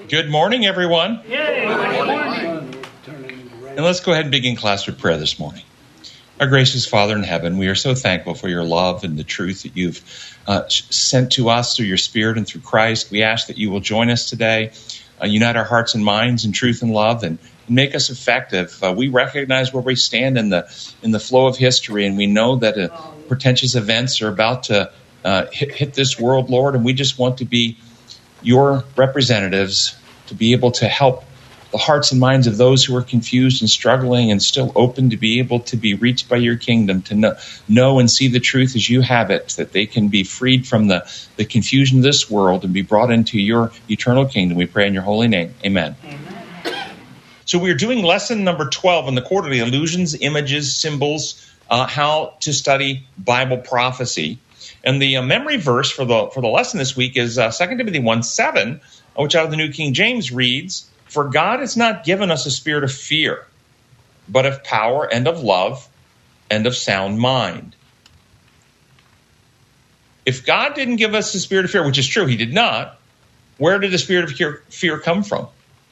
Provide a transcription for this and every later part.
Good morning, everyone. Yay. Good morning. And let's go ahead and begin class with prayer this morning. Our gracious Father in heaven, we are so thankful for your love and the truth that you've sent to us through your Spirit and through Christ. We ask that you will join us today, unite our hearts and minds in truth and love, and make us effective. We recognize where we stand in the flow of history, and we know that portentous events are about to hit this world, Lord, and we just want to be your representatives to be able to help the hearts and minds of those who are confused and struggling and still open to be able to be reached by your kingdom, to know and see the truth as you have it, that they can be freed from the confusion of this world and be brought into your eternal kingdom. We pray in your holy name. Amen. So we're doing lesson number 12 in the quarterly, Illusions, Images, Symbols, How to Study Bible Prophecy. And the memory verse for the lesson this week is 2 Timothy 1:7, which out of the New King James reads, "For God has not given us a spirit of fear, but of power and of love and of sound mind." If God didn't give us the spirit of fear, which is true, he did not, where did the spirit of fear come from?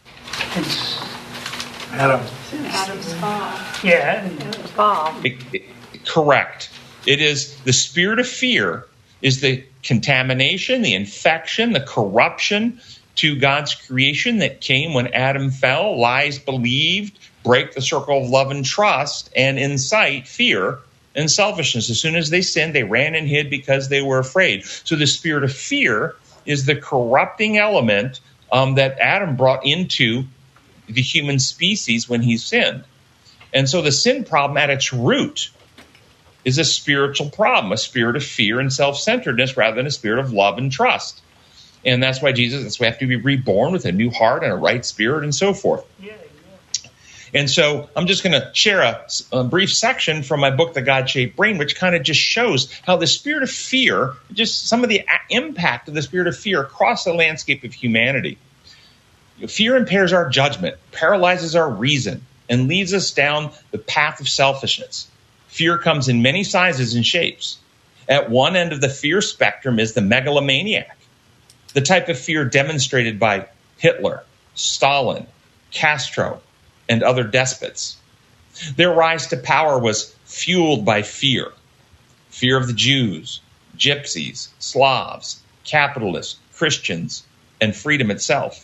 Adam's fall. Yeah. Adam's fall. Correct. It is the spirit of fear is the contamination, the infection, the corruption to God's creation that came when Adam fell, lies believed, break the circle of love and trust, and incite fear and selfishness. As soon as they sinned, they ran and hid because they were afraid. So the spirit of fear is the corrupting element that Adam brought into the human species when he sinned. And so the sin problem at its root is a spiritual problem, a spirit of fear and self-centeredness rather than a spirit of love and trust. And that's why that's why we have to be reborn with a new heart and a right spirit and so forth. Yeah. And so I'm just going to share a brief section from my book, The God-Shaped Brain, which kind of just shows how the spirit of fear, just some of the impact of the spirit of fear across the landscape of humanity. Fear impairs our judgment, paralyzes our reason, and leads us down the path of selfishness. Fear comes in many sizes and shapes. At one end of the fear spectrum is the megalomaniac, the type of fear demonstrated by Hitler, Stalin, Castro, and other despots. Their rise to power was fueled by fear. Fear of the Jews, gypsies, Slavs, capitalists, Christians, and freedom itself.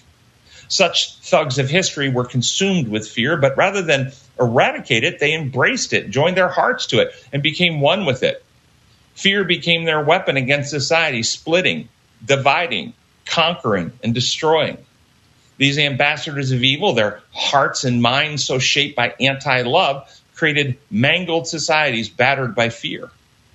Such thugs of history were consumed with fear, but rather than eradicate it, they embraced it, joined their hearts to it, and became one with it. Fear became their weapon against society, splitting, dividing, conquering, and destroying. These ambassadors of evil, their hearts and minds so shaped by anti-love, created mangled societies battered by fear.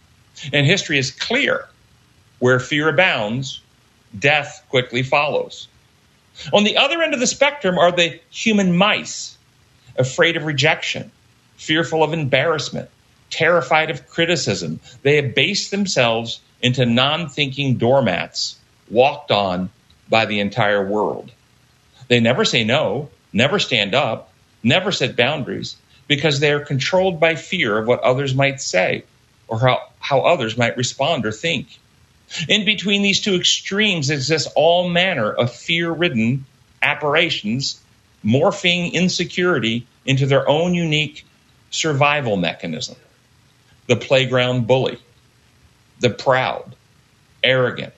And history is clear. Where fear abounds, death quickly follows. On the other end of the spectrum are the human mice, afraid of rejection, fearful of embarrassment, terrified of criticism. They abase themselves into non-thinking doormats, walked on by the entire world. They never say no, never stand up, never set boundaries, because they are controlled by fear of what others might say or how others might respond or think. In between these two extremes exists all manner of fear-ridden aberrations, morphing insecurity into their own unique survival mechanism. The playground bully, the proud, arrogant,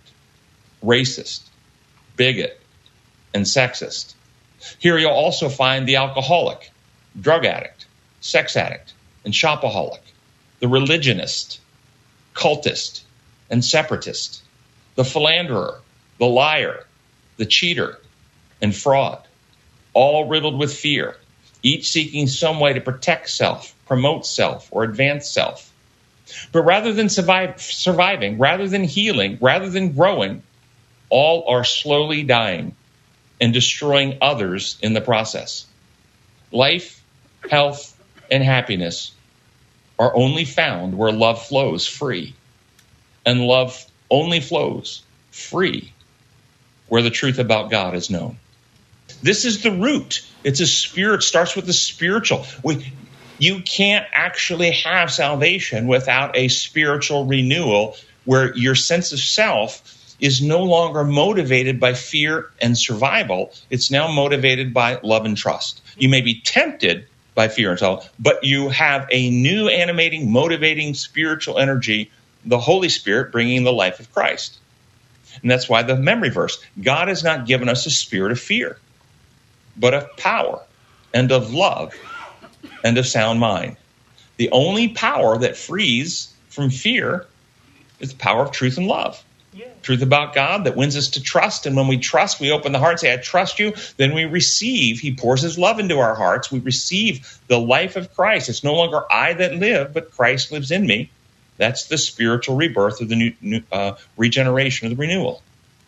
racist, bigot, and sexist. Here you'll also find the alcoholic, drug addict, sex addict, and shopaholic, the religionist, cultist, and separatist, the philanderer, the liar, the cheater, and fraud, all riddled with fear, each seeking some way to protect self, promote self, or advance self. But rather than surviving, rather than healing, rather than growing, all are slowly dying and destroying others in the process. Life, health, and happiness are only found where love flows free. And love only flows free where the truth about God is known. This is the root. It's a spirit, starts with the spiritual. You can't actually have salvation without a spiritual renewal where your sense of self is no longer motivated by fear and survival. It's now motivated by love and trust. You may be tempted by fear and survival, but you have a new animating, motivating spiritual energy, the Holy Spirit bringing the life of Christ. And that's why the memory verse, God has not given us a spirit of fear, but of power and of love and of sound mind. The only power that frees from fear is the power of truth and love. Yeah. Truth about God that wins us to trust. And when we trust, we open the heart and say, I trust you. Then we receive. He pours his love into our hearts. We receive the life of Christ. It's no longer I that live, but Christ lives in me. That's the spiritual rebirth of the new regeneration of the renewal.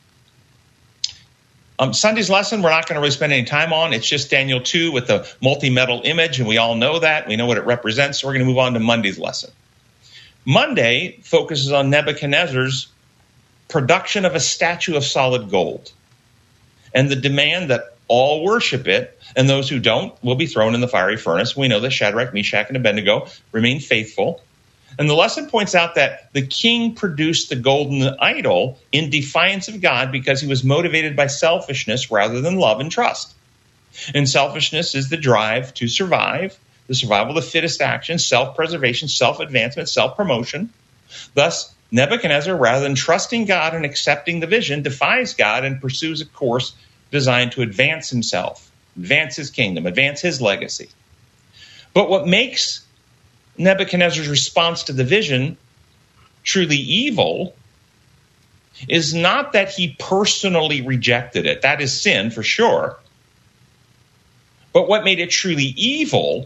Sunday's lesson, we're not going to really spend any time on. It's just Daniel 2 with the multi-metal image, and we all know that. We know what it represents, so we're going to move on to Monday's lesson. Monday focuses on Nebuchadnezzar's production of a statue of solid gold and the demand that all worship it, and those who don't will be thrown in the fiery furnace. We know that Shadrach, Meshach, and Abednego remain faithful. And the lesson points out that the king produced the golden idol in defiance of God because he was motivated by selfishness rather than love and trust. And selfishness is the drive to survive, the survival of the fittest action, self-preservation, self-advancement, self-promotion. Thus, Nebuchadnezzar, rather than trusting God and accepting the vision, defies God and pursues a course designed to advance himself, advance his kingdom, advance his legacy. But what makes Nebuchadnezzar's response to the vision truly evil is not that he personally rejected it. That is sin for sure. But what made it truly evil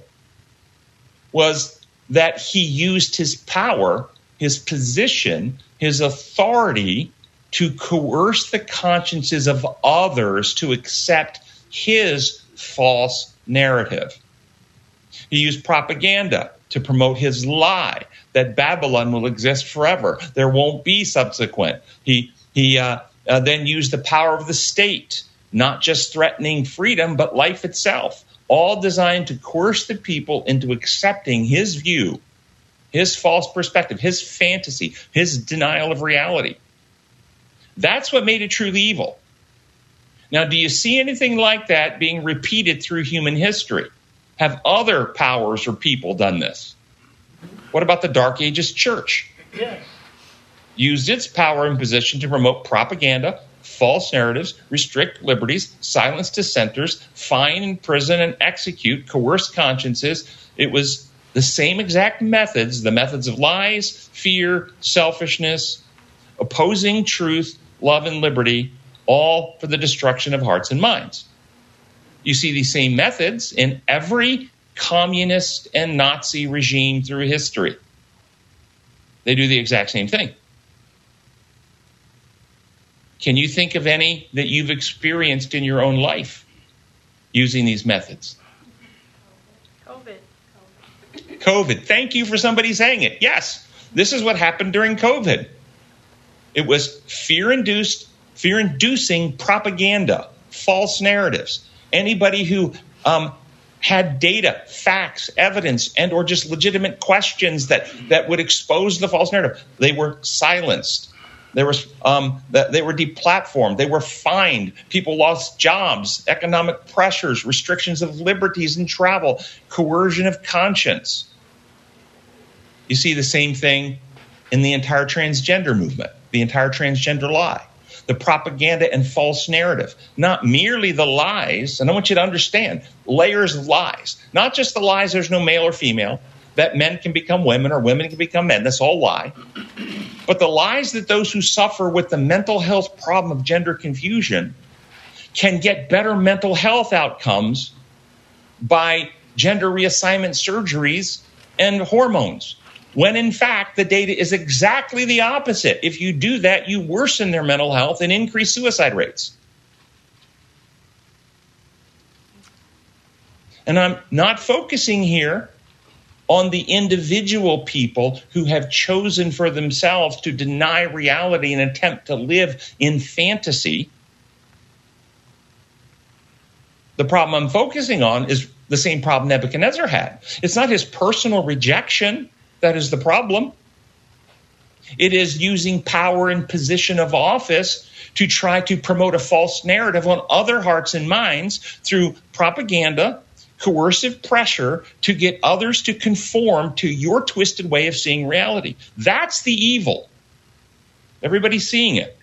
was that he used his power, his position, his authority to coerce the consciences of others to accept his false narrative. He used propaganda to promote his lie that Babylon will exist forever. There won't be subsequent. He then used the power of the state, not just threatening freedom, but life itself, all designed to coerce the people into accepting his view, his false perspective, his fantasy, his denial of reality. That's what made it truly evil. Now, do you see anything like that being repeated through human history? Have other powers or people done this? What about the Dark Ages church? Yes. Used its power and position to promote propaganda, false narratives, restrict liberties, silence dissenters, fine, imprison, and execute, coerce consciences. It was the same exact methods, the methods of lies, fear, selfishness, opposing truth, love, and liberty, all for the destruction of hearts and minds. You see these same methods in every communist and Nazi regime through history. They do the exact same thing. Can you think of any that you've experienced in your own life using these methods? COVID. Thank you for somebody saying it. Yes, this is what happened during COVID. It was fear-inducing propaganda, false narratives. Anybody who had data, facts, evidence, and or just legitimate questions that would expose the false narrative, they were silenced. They were deplatformed. They were fined. People lost jobs, economic pressures, restrictions of liberties and travel, coercion of conscience. You see the same thing in the entire transgender movement, the entire transgender lie. The propaganda and false narrative, not merely the lies. And I want you to understand layers of lies, not just the lies there's no male or female, that men can become women or women can become men. That's all lie. But the lies that those who suffer with the mental health problem of gender confusion can get better mental health outcomes by gender reassignment surgeries and hormones. When in fact, the data is exactly the opposite. If you do that, you worsen their mental health and increase suicide rates. And I'm not focusing here on the individual people who have chosen for themselves to deny reality and attempt to live in fantasy. The problem I'm focusing on is the same problem Nebuchadnezzar had. It's not his personal rejection that is the problem. It is using power and position of office to try to promote a false narrative on other hearts and minds through propaganda, coercive pressure to get others to conform to your twisted way of seeing reality. That's the evil. Everybody's seeing it.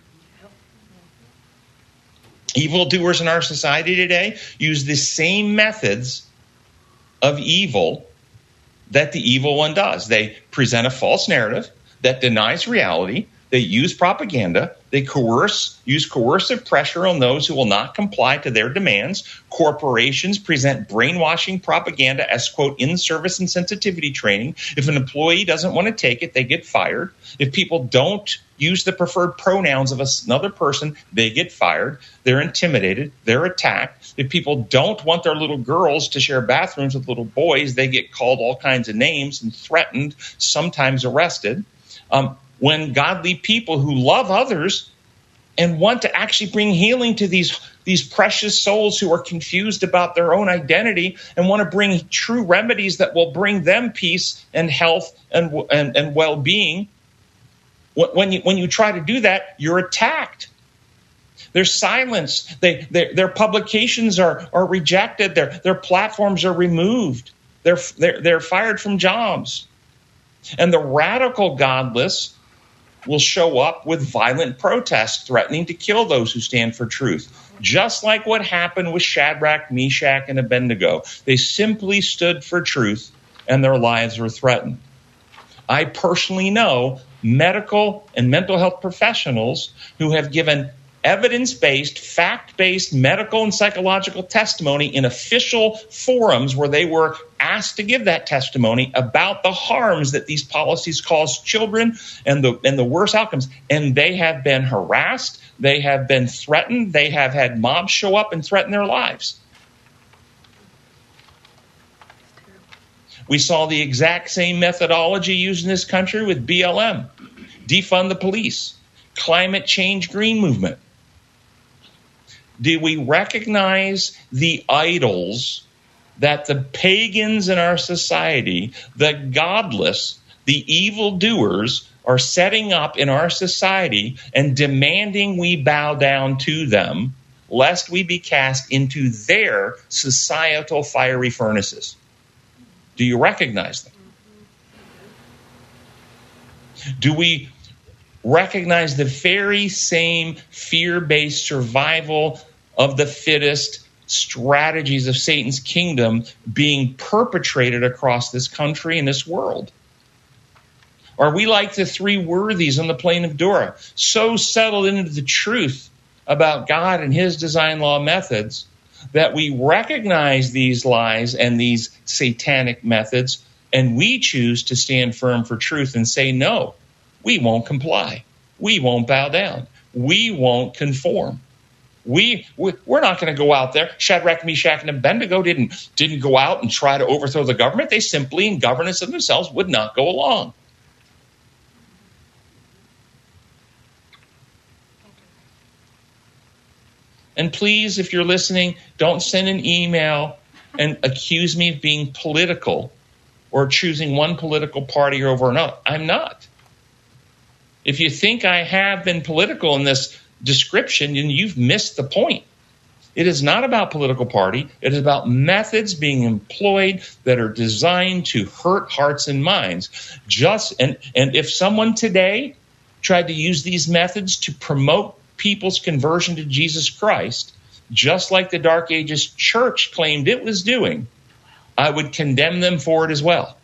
Evildoers in our society today use the same methods of evil that the evil one does. They present a false narrative that denies reality. They use propaganda. They use coercive pressure on those who will not comply to their demands. Corporations present brainwashing propaganda as, quote, in-service and sensitivity training. If an employee doesn't want to take it, they get fired. If people don't use the preferred pronouns of another person, they get fired. They're intimidated. They're attacked. If people don't want their little girls to share bathrooms with little boys, they get called all kinds of names and threatened, sometimes arrested. When godly people who love others and want to actually bring healing to these precious souls who are confused about their own identity and want to bring true remedies that will bring them peace and health and well-being, when you try to do that, you're attacked. They're silenced. Their publications are rejected. Their platforms are removed. They're fired from jobs. And the radical godless will show up with violent protests threatening to kill those who stand for truth. Just like what happened with Shadrach, Meshach, and Abednego. They simply stood for truth and their lives were threatened. I personally know medical and mental health professionals who have given evidence-based, fact-based medical and psychological testimony in official forums where they were asked to give that testimony about the harms that these policies cause children and the worst outcomes. And they have been harassed. They have been threatened. They have had mobs show up and threaten their lives. We saw the exact same methodology used in this country with BLM, defund the police, climate change green movement. Do we recognize the idols that the pagans in our society, the godless, the evildoers are setting up in our society and demanding we bow down to them, lest we be cast into their societal fiery furnaces? Do you recognize them? Do we recognize the very same fear-based survival of the fittest strategies of Satan's kingdom being perpetrated across this country and this world? Are we like the three worthies on the plain of Dura, so settled into the truth about God and his design law methods that we recognize these lies and these satanic methods, and we choose to stand firm for truth and say, no, we won't comply. We won't bow down. We won't conform. We're not going to go out there. Shadrach, Meshach, and Abednego didn't go out and try to overthrow the government. They simply, in governance of themselves, would not go along. And please, if you're listening, don't send an email and accuse me of being political or choosing one political party over another. I'm not. If you think I have been political in this description, then you've missed the point. It is not about political party. It is about methods being employed that are designed to hurt hearts and minds. And if someone today tried to use these methods to promote people's conversion to Jesus Christ, just like the Dark Ages church claimed it was doing, I would condemn them for it as well.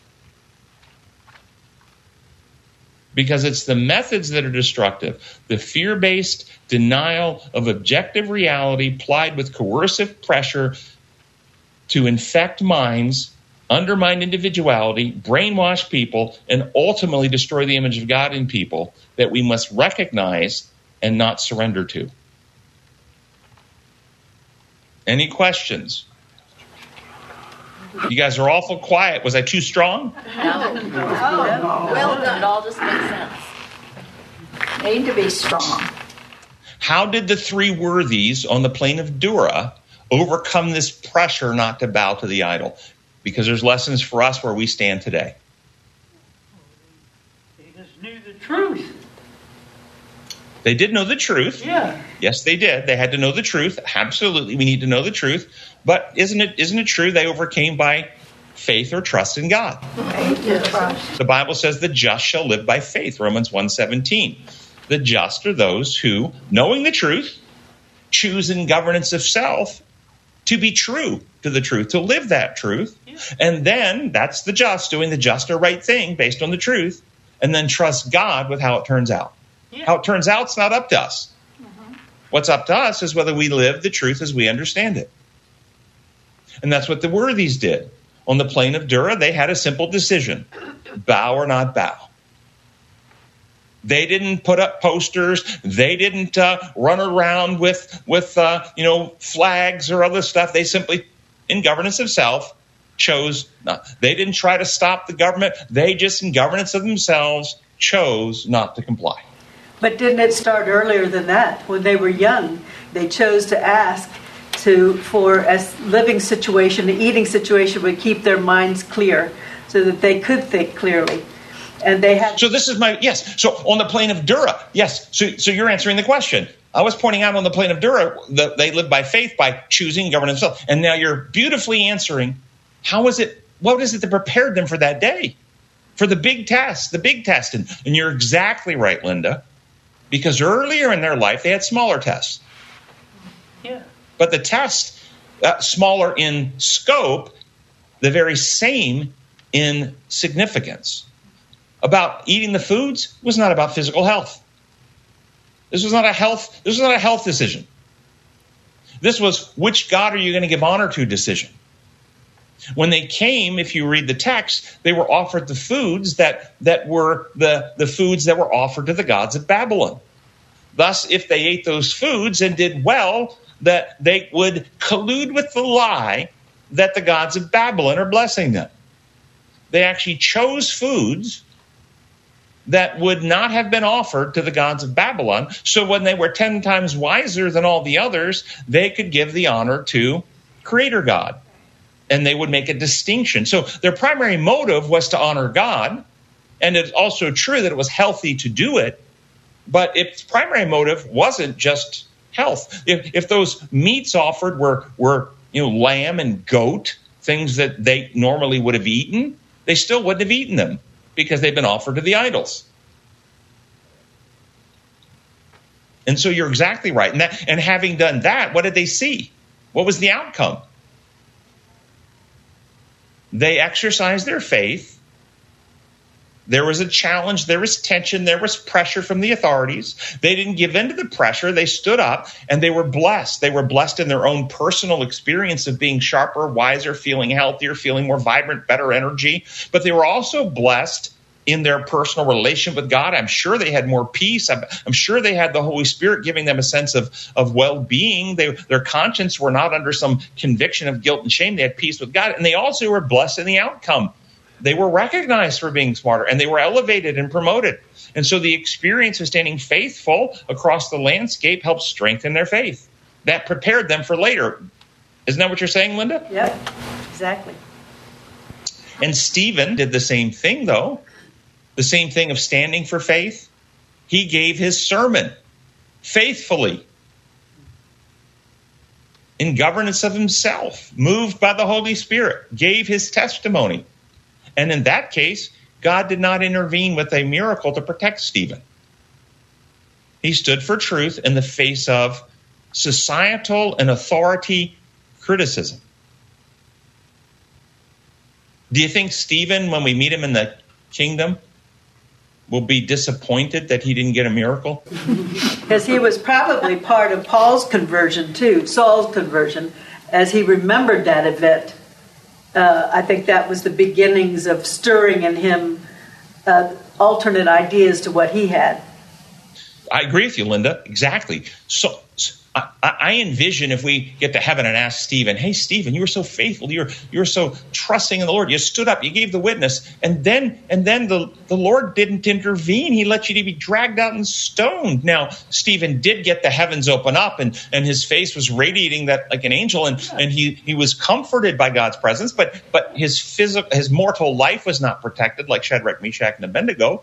Because it's the methods that are destructive, the fear-based denial of objective reality plied with coercive pressure to infect minds, undermine individuality, brainwash people, and ultimately destroy the image of God in people that we must recognize and not surrender to. Any questions? You guys are awful quiet. Was I too strong? No. Well done. It all just makes sense. Need to be strong. How did the three worthies on the plain of Dura overcome this pressure not to bow to the idol? Because there's lessons for us where we stand today. They just knew the truth. They did know the truth. Yeah. Yes, they did. They had to know the truth. Absolutely, we need to know the truth. But isn't it true they overcame by faith or trust in God? The Bible says the just shall live by faith, Romans 1:17. The just are those who, knowing the truth, choose in governance of self to be true to the truth, to live that truth. And then that's the just, doing the just or right thing based on the truth, and then trust God with how it turns out. How it turns out, it's not up to us. What's up to us is whether we live the truth as we understand it. And that's what the worthies did. On the plain of Dura, they had a simple decision: bow or not bow. They didn't put up posters. They didn't run around with flags or other stuff. They simply, in governance of self, chose not. They didn't try to stop the government. They just, in governance of themselves, chose not to comply. But didn't it start earlier than that? When they were young, they chose to ask for a living situation, an eating situation would keep their minds clear so that they could think clearly. And they had. So this is yes. So on the plain of Dura, yes. So you're answering the question. I was pointing out on the plain of Dura that they lived by faith, by choosing governance of self. And now you're beautifully answering, what is it that prepared them for that day? For the big test. And you're exactly right, Linda. Because earlier in their life, they had smaller tests. Yeah. But the test, smaller in scope, the very same in significance. About eating the foods was not about physical health. This was not a health decision. This was, which God are you going to give honor to decision. When they came, if you read the text, they were offered the foods that were the foods that were offered to the gods of Babylon. Thus, if they ate those foods and did well, that they would collude with the lie that the gods of Babylon are blessing them. They actually chose foods that would not have been offered to the gods of Babylon. So when they were 10 times wiser than all the others, they could give the honor to Creator God. And they would make a distinction. So their primary motive was to honor God. And it's also true that it was healthy to do it. But its primary motive wasn't just health. If those meats offered were lamb and goat, things that they normally would have eaten, they still wouldn't have eaten them because they've been offered to the idols. And so you're exactly right. And having done that, what did they see? What was the outcome? They exercised their faith. There was a challenge, there was tension, there was pressure from the authorities. They didn't give in to the pressure. They stood up and they were blessed. They were blessed in their own personal experience of being sharper, wiser, feeling healthier, feeling more vibrant, better energy. But they were also blessed in their personal relationship with God. I'm sure they had more peace. I'm sure they had the Holy Spirit giving them a sense of well-being. Their conscience were not under some conviction of guilt and shame. They had peace with God. And they also were blessed in the outcome. They were recognized for being smarter, and they were elevated and promoted. And so the experience of standing faithful across the landscape helped strengthen their faith. That prepared them for later. Isn't that what you're saying, Linda? Yep, exactly. And Stephen did the same thing, though. The same thing of standing for faith. He gave his sermon faithfully, in governance of himself, moved by the Holy Spirit, gave his testimony. And in that case, God did not intervene with a miracle to protect Stephen. He stood for truth in the face of societal and authority criticism. Do you think Stephen, when we meet him in the kingdom, will be disappointed that he didn't get a miracle? Because he was probably part of Paul's conversion too, Saul's conversion, as he remembered that event. I think that was the beginnings of stirring in him alternate ideas to what he had. I agree with you, Linda. Exactly. So I envision if we get to heaven and ask Stephen, hey, Stephen, you were so faithful. You were so trusting in the Lord. You stood up. You gave the witness. And then the Lord didn't intervene. He let you to be dragged out and stoned. Now, Stephen did get the heavens open up, and his face was radiating that like an angel, and he was comforted by God's presence. But his mortal life was not protected like Shadrach, Meshach, and Abednego.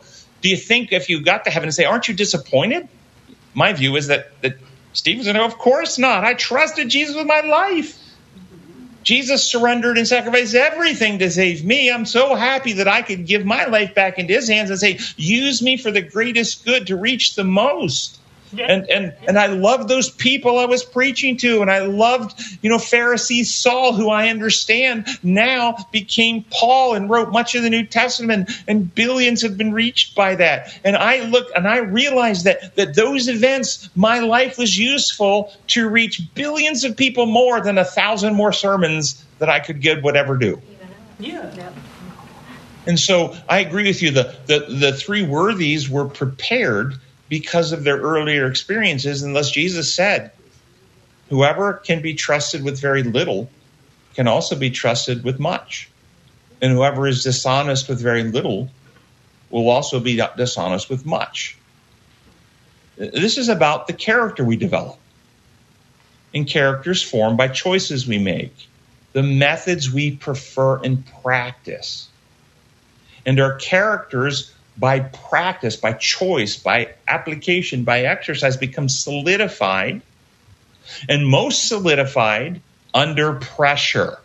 Do you think if you got to heaven and say, aren't you disappointed? My view is that Stephen's going to go, of course not. I trusted Jesus with my life. Jesus surrendered and sacrificed everything to save me. I'm so happy that I could give my life back into his hands and say, use me for the greatest good to reach the most. And I loved those people I was preaching to. And I loved, Pharisee Saul, who I understand now became Paul and wrote much of the New Testament. And billions have been reached by that. And I look and I realized that those events, my life was useful to reach billions of people more than 1,000 more sermons that I could would do. Yeah. And so I agree with you. The three worthies were prepared because of their earlier experiences, and thus Jesus said, whoever can be trusted with very little can also be trusted with much. And whoever is dishonest with very little will also be dishonest with much. This is about the character we develop. And characters formed by choices we make, the methods we prefer and practice. And our characters, by practice, by choice, by application, by exercise, become solidified, and most solidified under pressure.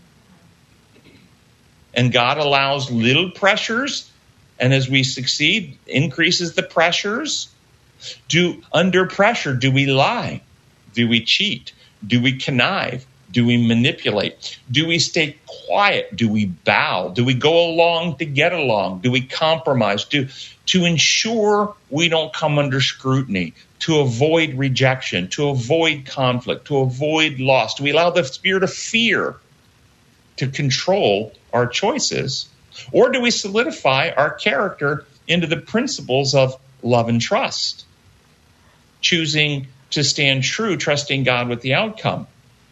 And God allows little pressures, and as we succeed, increases the pressures. Under pressure, do we lie? Do we cheat? Do we connive? Do we manipulate? Do we stay quiet? Do we bow? Do we go along to get along? Do we compromise? To ensure we don't come under scrutiny, to avoid rejection, to avoid conflict, to avoid loss? Do we allow the spirit of fear to control our choices? Or do we solidify our character into the principles of love and trust, choosing to stand true, trusting God with the outcome?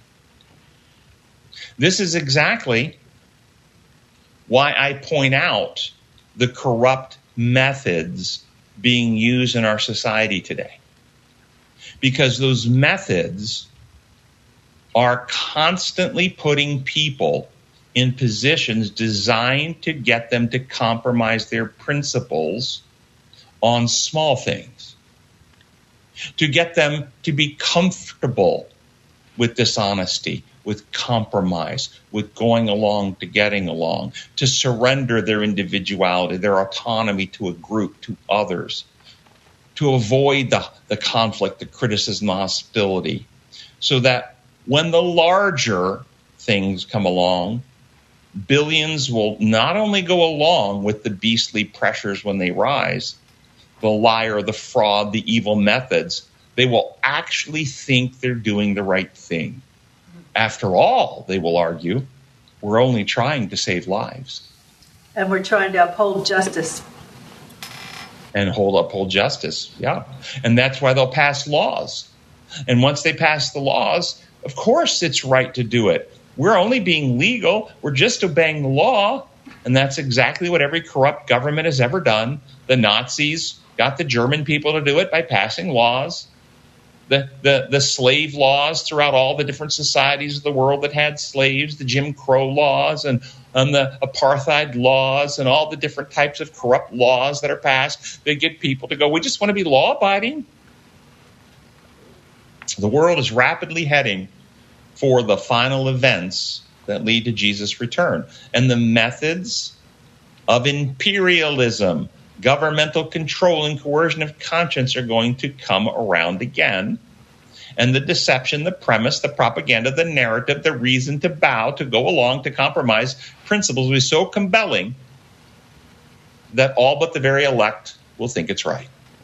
This is exactly why I point out the corrupt methods being used in our society today. Because those methods are constantly putting people in positions designed to get them to compromise their principles on small things, to get them to be comfortable with dishonesty, with compromise, with going along to getting along, to surrender their individuality, their autonomy to a group, to others, to avoid the conflict, the criticism, the hostility, so that when the larger things come along, billions will not only go along with the beastly pressures when they rise, the liar, the fraud, the evil methods, they will actually think they're doing the right thing. After all, they will argue, we're only trying to save lives. And we're trying to uphold justice. And uphold justice, yeah. And that's why they'll pass laws. And once they pass the laws, of course it's right to do it. We're only being legal. We're just obeying the law. And that's exactly what every corrupt government has ever done. The Nazis got the German people to do it by passing laws. The slave laws throughout all the different societies of the world that had slaves, the Jim Crow laws and the apartheid laws and all the different types of corrupt laws that are passed, they get people to go, we just want to be law-abiding. The world is rapidly heading for the final events that lead to Jesus' return. And the methods of imperialism, governmental control and coercion of conscience are going to come around again. And the deception, the premise, the propaganda, the narrative, the reason to bow, to go along, to compromise principles will be so compelling that all but the very elect will think it's right.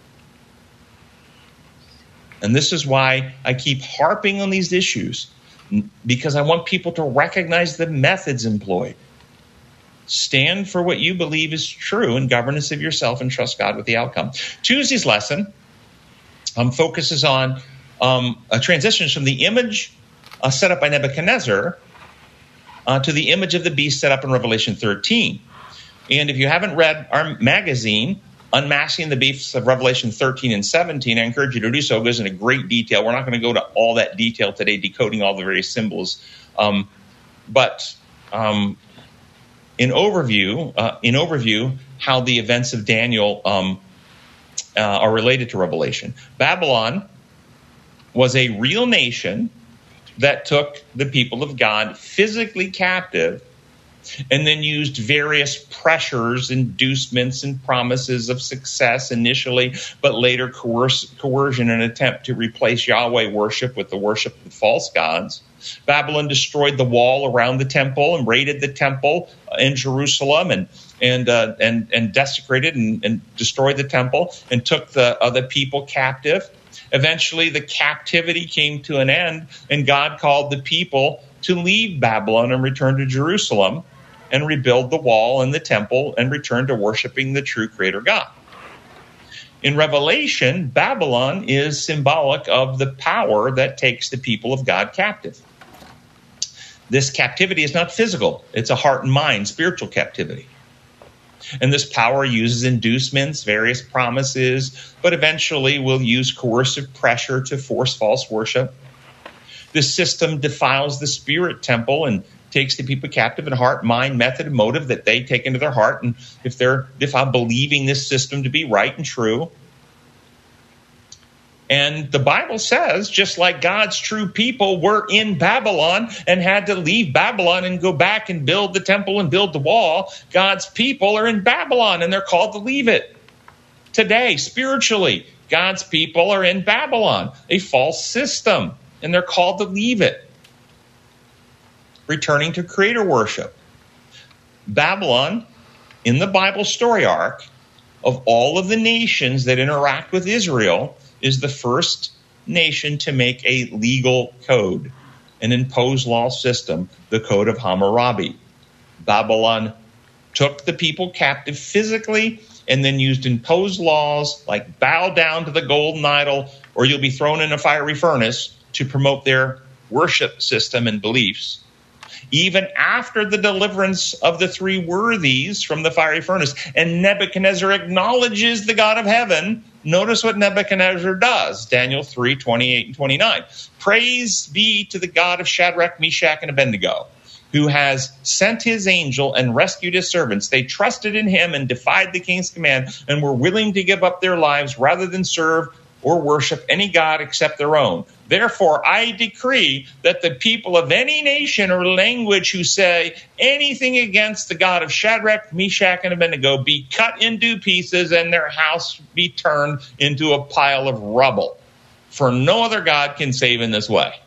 And this is why I keep harping on these issues, because I want people to recognize the methods employed. Stand for what you believe is true in governance of yourself and trust God with the outcome. Tuesday's lesson focuses on a transition from the image set up by Nebuchadnezzar to the image of the beast set up in Revelation 13. And if you haven't read our magazine, Unmasking the Beasts of Revelation 13 and 17, I encourage you to do so. It goes into great detail. We're not going to go to all that detail today, decoding all the various symbols. But in overview, how the events of Daniel are related to Revelation. Babylon was a real nation that took the people of God physically captive and then used various pressures, inducements, and promises of success initially, but later coercion in an attempt to replace Yahweh worship with the worship of false gods. Babylon destroyed the wall around the temple and raided the temple in Jerusalem and desecrated and destroyed the temple and took the other people captive. Eventually, the captivity came to an end, and God called the people to leave Babylon and return to Jerusalem and rebuild the wall and the temple and return to worshiping the true Creator God. In Revelation, Babylon is symbolic of the power that takes the people of God captive. This captivity is not physical. It's a heart and mind, spiritual captivity. And this power uses inducements, various promises, but eventually will use coercive pressure to force false worship. This system defiles the spirit temple and takes the people captive in heart, mind, method, and motive that they take into their heart. And if I'm believing this system to be right and true. And the Bible says, just like God's true people were in Babylon and had to leave Babylon and go back and build the temple and build the wall, God's people are in Babylon and they're called to leave it. Today, spiritually, God's people are in Babylon, a false system, and they're called to leave it. Returning to Creator worship. Babylon, in the Bible story arc, of all of the nations that interact with Israel, is the first nation to make a legal code, an imposed law system, the Code of Hammurabi. Babylon took the people captive physically and then used imposed laws like bow down to the golden idol or you'll be thrown in a fiery furnace to promote their worship system and beliefs. Even after the deliverance of the three worthies from the fiery furnace, and Nebuchadnezzar acknowledges the God of heaven, notice what Nebuchadnezzar does, Daniel 3:28 and 29. Praise be to the God of Shadrach, Meshach, and Abednego, who has sent his angel and rescued his servants. They trusted in him and defied the king's command and were willing to give up their lives rather than serve or worship any god except their own. Therefore, I decree that the people of any nation or language who say anything against the God of Shadrach, Meshach, and Abednego be cut into pieces and their house be turned into a pile of rubble. For no other God can save in this way.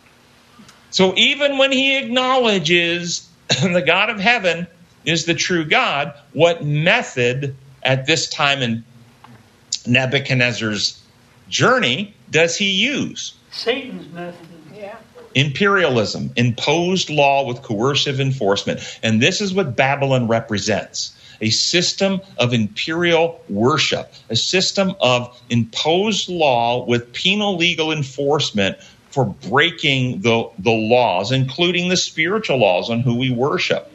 So even when he acknowledges the God of heaven is the true God, what method at this time in Nebuchadnezzar's journey does he use? Satan's method. Yeah. Imperialism, imposed law with coercive enforcement. And this is what Babylon represents. A system of imperial worship, a system of imposed law with penal legal enforcement for breaking the laws, including the spiritual laws on who we worship.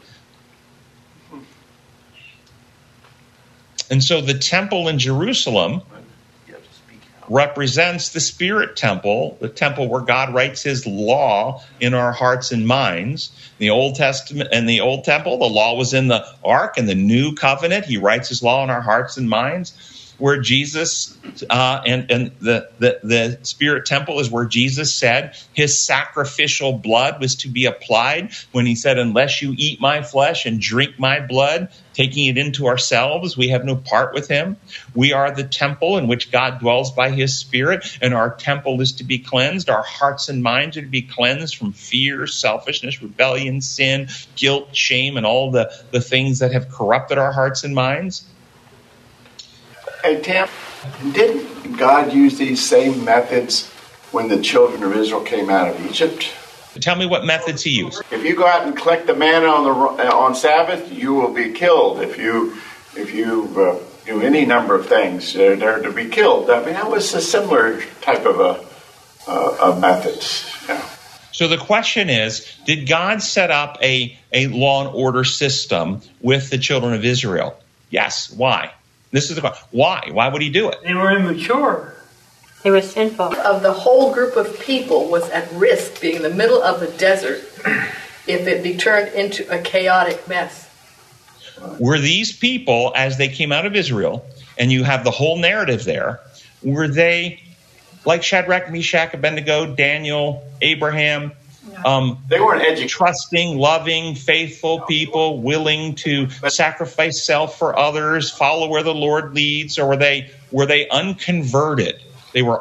And so the temple in Jerusalem represents the spirit temple, the temple where God writes his law in our hearts and minds. In the Old Testament and the Old Temple, the law was in the Ark. In the New Covenant, he writes his law in our hearts and minds. Where Jesus and the spirit temple is where Jesus said his sacrificial blood was to be applied when he said, unless you eat my flesh and drink my blood, taking it into ourselves, we have no part with him. We are the temple in which God dwells by his spirit, and our temple is to be cleansed. Our hearts and minds are to be cleansed from fear, selfishness, rebellion, sin, guilt, shame, and all the things that have corrupted our hearts and minds. Hey, Tam, didn't God use these same methods when the children of Israel came out of Egypt? Tell me what methods he used. If you go out and collect the manna on Sabbath, you will be killed. If you do any number of things, they're to be killed. I mean, that was a similar type of methods. Yeah. So the question is, did God set up a law and order system with the children of Israel? Yes. Why? This is the question. Why? Why would he do it? They were immature. They were sinful. Of the whole group of people was at risk being in the middle of the desert if it be turned into a chaotic mess. Were these people, as they came out of Israel, and you have the whole narrative there, were they like Shadrach, Meshach, Abednego, Daniel, Abraham? They weren't educated. Trusting, loving, faithful people, willing to sacrifice self for others, follow where the Lord leads, or were they unconverted? They were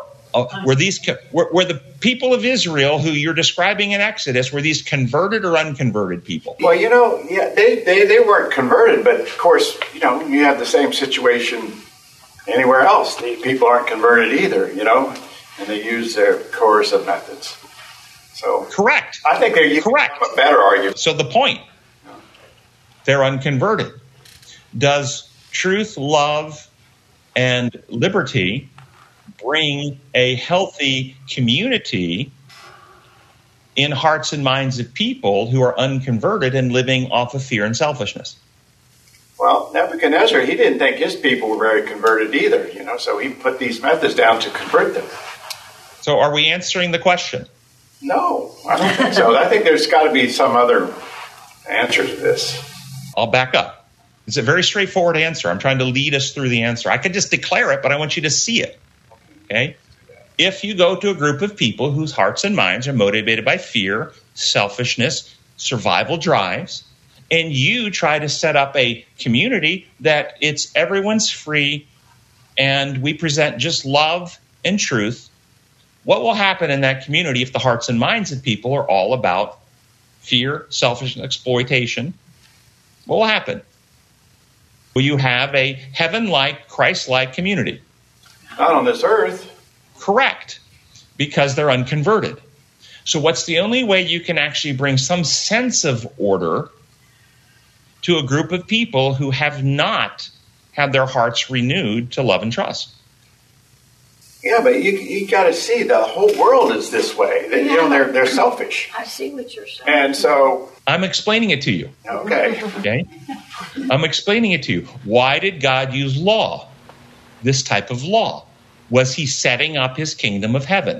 the people of Israel who you're describing in Exodus, were these converted or unconverted people? Well, they weren't converted, but of course, you have the same situation anywhere else. The people aren't converted either, and they use their coercive methods. So correct. I think they're correct. A better argument. So the point, they're unconverted. Does truth, love, and liberty bring a healthy community in hearts and minds of people who are unconverted and living off of fear and selfishness? Well, Nebuchadnezzar, he didn't think his people were very converted either, so he put these methods down to convert them. So are we answering the question? No, I don't think so. I think there's got to be some other answer to this. I'll back up. It's a very straightforward answer. I'm trying to lead us through the answer. I could just declare it, but I want you to see it. Okay? If you go to a group of people whose hearts and minds are motivated by fear, selfishness, survival drives, and you try to set up a community that everyone's free and we present just love and truth, what will happen in that community if the hearts and minds of people are all about fear, selfish, and exploitation? What will happen? Will you have a heaven-like, Christ-like community? Not on this earth. Correct, because they're unconverted. So what's the only way you can actually bring some sense of order to a group of people who have not had their hearts renewed to love and trust? Yeah, but you got to see the whole world is this way. They're selfish. I see what you're saying. And so I'm explaining it to you. Okay. I'm explaining it to you. Why did God use law? This type of law. Was he setting up his kingdom of heaven?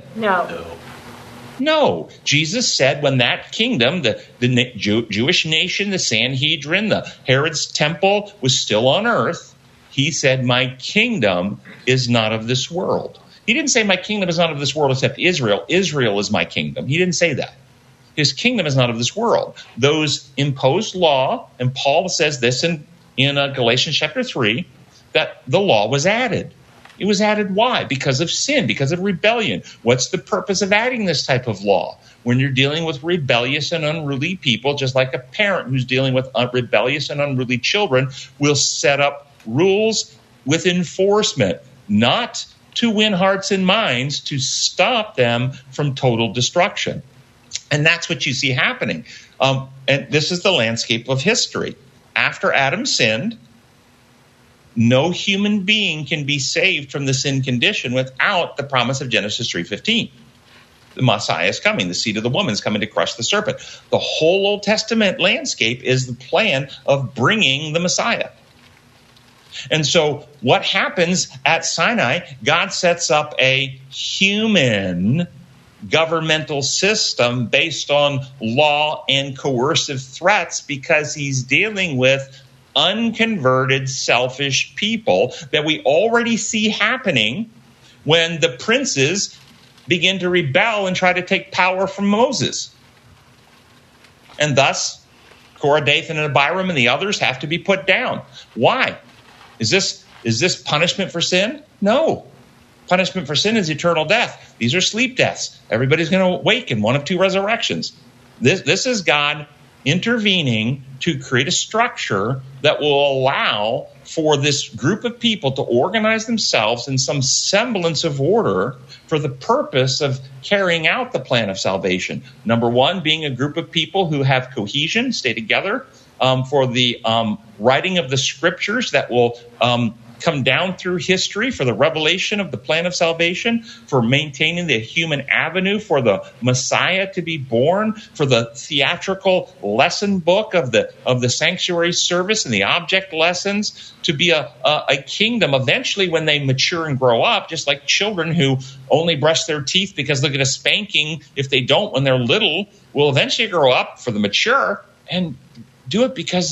No. Jesus said when that kingdom, the Jewish nation, the Sanhedrin, the Herod's temple was still on earth, he said, my kingdom is not of this world. He didn't say my kingdom is not of this world except Israel. Israel is my kingdom. He didn't say that. His kingdom is not of this world. Those imposed law, and Paul says this in Galatians chapter 3, that the law was added. It was added why? Because of sin, because of rebellion. What's the purpose of adding this type of law? When you're dealing with rebellious and unruly people, just like a parent who's dealing with rebellious and unruly children, will set up rules with enforcement, not to win hearts and minds, to stop them from total destruction. And that's what you see happening. And this is the landscape of history. After Adam sinned, no human being can be saved from the sin condition without the promise of Genesis 3:15. The Messiah is coming. The seed of the woman is coming to crush the serpent. The whole Old Testament landscape is the plan of bringing the Messiah. And so what happens at Sinai, God sets up a human governmental system based on law and coercive threats because he's dealing with unconverted, selfish people that we already see happening when the princes begin to rebel and try to take power from Moses. And thus, Korah, Dathan, and Abiram and the others have to be put down. Why? Is this punishment for sin? No. Punishment for sin is eternal death. These are sleep deaths. Everybody's going to wake in one of two resurrections. This is God intervening to create a structure that will allow for this group of people to organize themselves in some semblance of order for the purpose of carrying out the plan of salvation. Number one, being a group of people who have cohesion, stay together, for the writing of the scriptures that will come down through history for the revelation of the plan of salvation, for maintaining the human avenue for the Messiah to be born, for the theatrical lesson book of the sanctuary service and the object lessons, to be a kingdom eventually when they mature and grow up, just like children who only brush their teeth because they'll get a spanking if they don't when they're little, will eventually grow up for the mature and do it because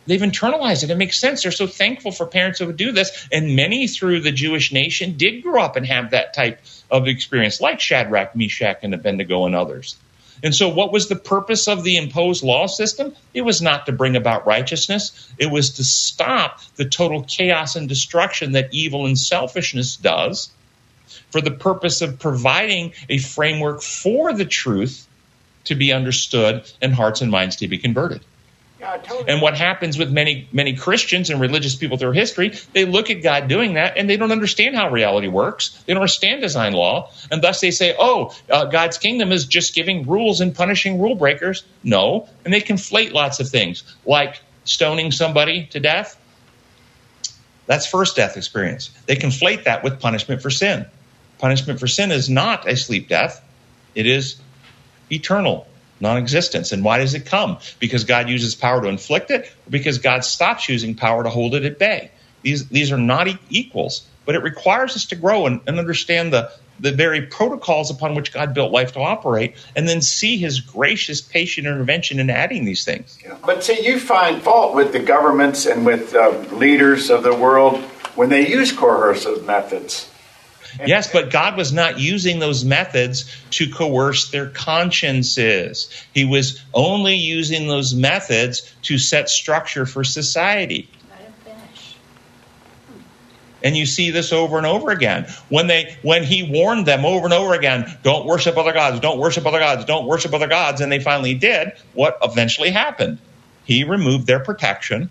They've internalized it. It makes sense. They're so thankful for parents who would do this. And many through the Jewish nation did grow up and have that type of experience, like Shadrach, Meshach, and Abednego and others. And so what was the purpose of the imposed law system? It was not to bring about righteousness. It was to stop the total chaos and destruction that evil and selfishness does, for the purpose of providing a framework for the truth to be understood and hearts and minds to be converted. And what happens with many Christians and religious people through history, they look at God doing that and they don't understand how reality works. They don't understand design law. And thus they say, God's kingdom is just giving rules and punishing rule breakers. No. And they conflate lots of things, like stoning somebody to death. That's first death experience. They conflate that with punishment for sin. Punishment for sin is not a sleep death. It is eternal non-existence. And why does it come? Because God uses power to inflict it, or because God stops using power to hold it at bay? These are not equals, but it requires us to grow and understand the very protocols upon which God built life to operate, and then see his gracious, patient intervention in adding these things. Yeah. But see, you find fault with the governments and with leaders of the world when they use coercive methods. Yes, but God was not using those methods to coerce their consciences. He was only using those methods to set structure for society. Let him finish. And you see this over and over again. When he warned them over and over again, don't worship other gods, don't worship other gods, don't worship other gods, and they finally did, what eventually happened? He removed their protection,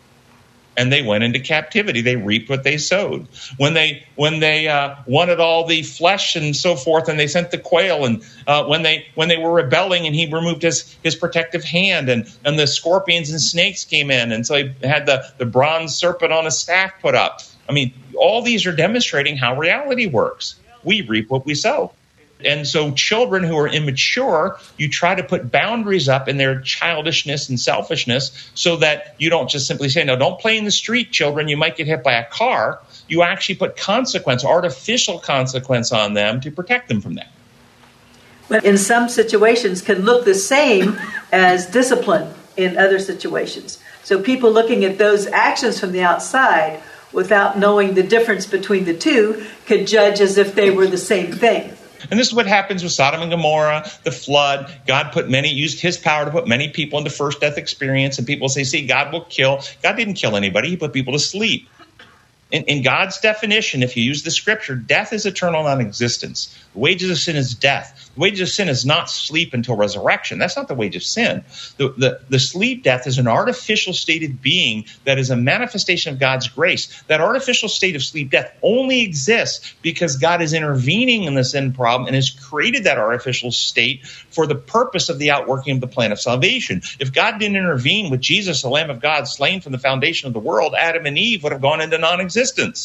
and they went into captivity. They reaped what they sowed. When they wanted all the flesh and so forth, and they sent the quail, and when they were rebelling, and he removed his protective hand, and the scorpions and snakes came in, and so he had the bronze serpent on a staff put up. I mean, all these are demonstrating how reality works. We reap what we sow. And so children who are immature, you try to put boundaries up in their childishness and selfishness so that you don't just simply say, no, don't play in the street, children. You might get hit by a car. You actually put artificial consequence on them to protect them from that. But in some situations can look the same as discipline in other situations. So people looking at those actions from the outside without knowing the difference between the two could judge as if they were the same thing. And this is what happens with Sodom and Gomorrah, the flood. God used his power to put many people into first death experience. And people say, see, God will kill. God didn't kill anybody. He put people to sleep. In God's definition, if you use the scripture, death is eternal non-existence. The wages of sin is death. The wages of sin is not sleep until resurrection. That's not the wage of sin. The sleep death is an artificial state of being that is a manifestation of God's grace. That artificial state of sleep death only exists because God is intervening in the sin problem and has created that artificial state for the purpose of the outworking of the plan of salvation. If God didn't intervene with Jesus, the Lamb of God, slain from the foundation of the world, Adam and Eve would have gone into non-existence.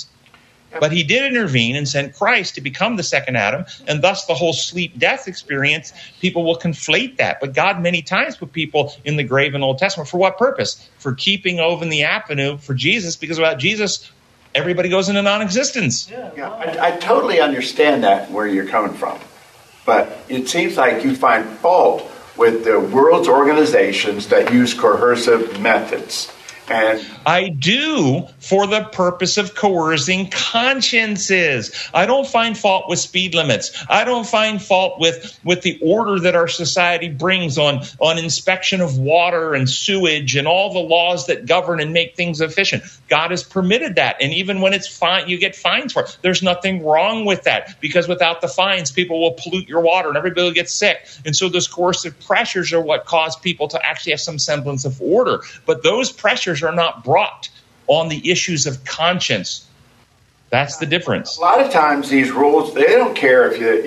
But he did intervene and sent Christ to become the second Adam, and thus the whole sleep-death experience, people will conflate that. But God many times put people in the grave in the Old Testament. For what purpose? For keeping open the avenue for Jesus, because without Jesus, everybody goes into non-existence. Yeah, I totally understand that, where you're coming from. But it seems like you find fault with the world's organizations that use coercive methods. And I do, for the purpose of coercing consciences. I don't find fault with speed limits. I don't find fault with the order that our society brings on inspection of water and sewage and all the laws that govern and make things efficient. God has permitted that. And even when it's fine, you get fines for it. There's nothing wrong with that, because without the fines, people will pollute your water and everybody will get sick. And so those coercive pressures are what cause people to actually have some semblance of order. But those pressures are not brought on the issues of conscience. That's the difference. A lot of times these rules, they don't care if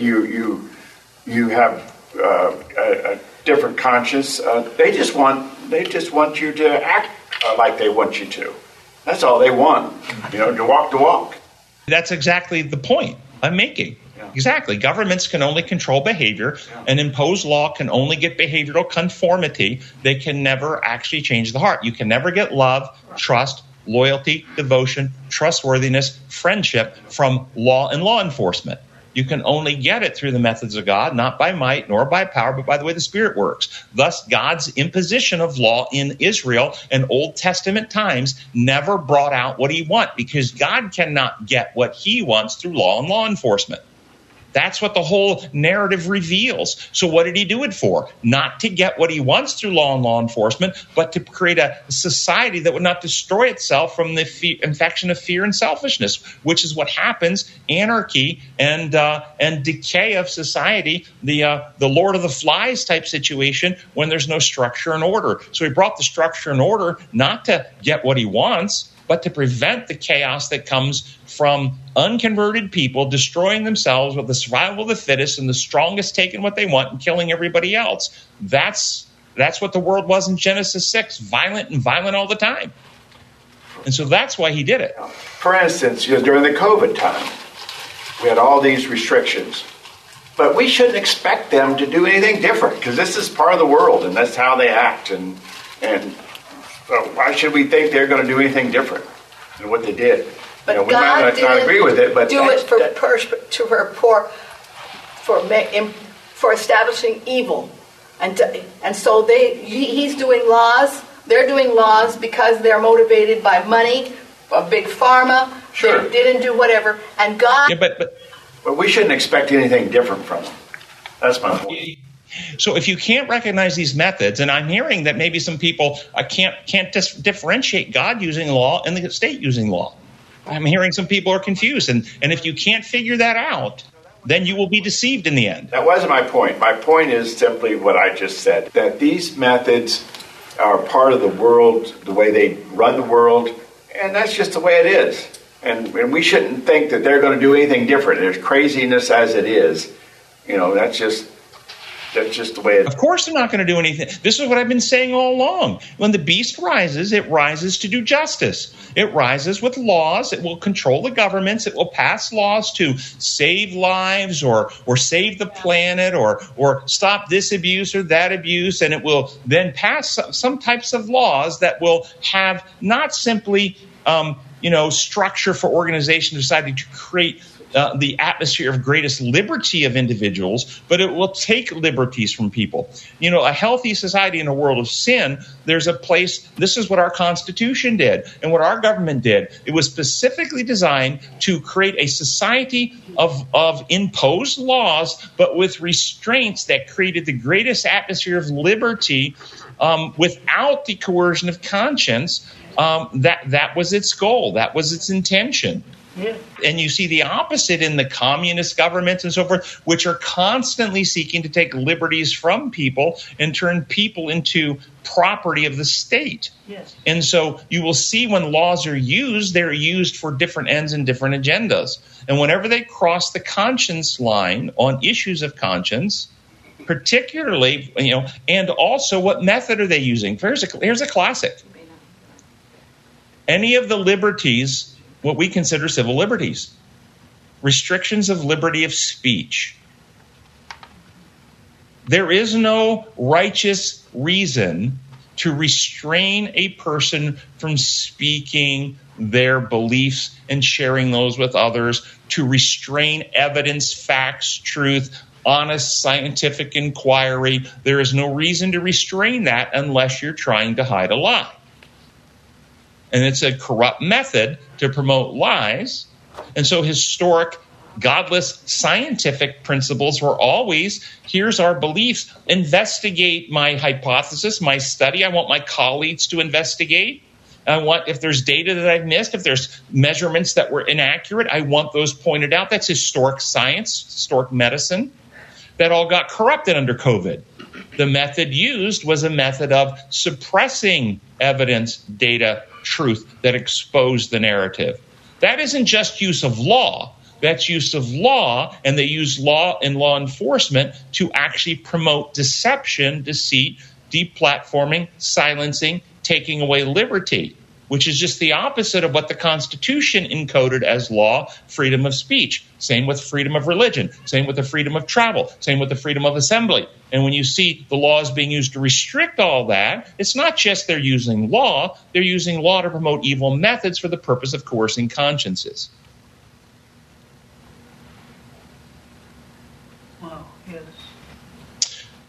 you have a different conscience. They just want you to act like they want you to. That's all they want. To walk the walk. That's exactly the point I'm making. Yeah. Exactly. Governments can only control behavior, and impose law can only get behavioral conformity. They can never actually change the heart. You can never get love, trust, loyalty, devotion, trustworthiness, friendship from law and law enforcement. You can only get it through the methods of God, not by might nor by power, but by the way the Spirit works. Thus, God's imposition of law in Israel in Old Testament times never brought out what he wants, because God cannot get what he wants through law and law enforcement. That's what the whole narrative reveals. So what did he do it for? Not to get what he wants through law and law enforcement, but to create a society that would not destroy itself from the infection of fear and selfishness, which is what happens, anarchy and decay of society, the Lord of the Flies type situation when there's no structure and order. So he brought the structure and order not to get what he wants, but to prevent the chaos that comes from unconverted people destroying themselves with the survival of the fittest and the strongest taking what they want and killing everybody else. That's what the world was in Genesis 6, violent all the time. And so that's why he did it. For instance, during the COVID time, we had all these restrictions. But we shouldn't expect them to do anything different, because this is part of the world and that's how they act. And so why should we think they're going to do anything different than what they did? But we God might not agree with it, but do it for establishing evil, and so he's doing laws. They're doing laws because they're motivated by money, a big pharma. Sure. They didn't do whatever, and God. Yeah, but we shouldn't expect anything different from them. That's my point. So if you can't recognize these methods, and I'm hearing that maybe some people can't differentiate God using law and the state using law. I'm hearing some people are confused. And if you can't figure that out, then you will be deceived in the end. That wasn't my point. My point is simply what I just said, that these methods are part of the world, the way they run the world, and that's just the way it is. And we shouldn't think that they're going to do anything different. There's craziness as it is. That's just the way it is. Of course they're not going to do anything. This is what I've been saying all along. When the beast rises, it rises to do justice. It rises with laws. It will control the governments. It will pass laws to save lives or save the planet or stop this abuse or that abuse. And it will then pass some types of laws that will have not simply structure for organization deciding to create the atmosphere of greatest liberty of individuals, but it will take liberties from people. A healthy society in a world of sin, there's a place, this is what our Constitution did and what our government did. It was specifically designed to create a society of imposed laws, but with restraints that created the greatest atmosphere of liberty without the coercion of conscience. That was its goal. That was its intention. Yeah. And you see the opposite in the communist governments and so forth, which are constantly seeking to take liberties from people and turn people into property of the state. Yes. And so you will see when laws are used, they're used for different ends and different agendas. And whenever they cross the conscience line on issues of conscience, particularly, and also what method are they using? Here's a classic. Any of the liberties, what we consider civil liberties, restrictions of liberty of speech. There is no righteous reason to restrain a person from speaking their beliefs and sharing those with others, to restrain evidence, facts, truth, honest scientific inquiry. There is no reason to restrain that unless you're trying to hide a lie. And it's a corrupt method to promote lies. And so historic, godless, scientific principles were always, here's our beliefs, investigate my hypothesis, my study. I want my colleagues to investigate. I want, if there's data that I've missed, if there's measurements that were inaccurate, I want those pointed out. That's historic science, historic medicine. That all got corrupted under COVID. The method used was a method of suppressing evidence, data, truth that exposed the narrative. That isn't just use of law. That's use of law, and they use law and law enforcement to actually promote deception, deceit, deplatforming, silencing, taking away liberty, which is just the opposite of what the Constitution encoded as law, freedom of speech. Same with freedom of religion. Same with the freedom of travel. Same with the freedom of assembly. And when you see the laws being used to restrict all that, it's not just they're using law to promote evil methods for the purpose of coercing consciences.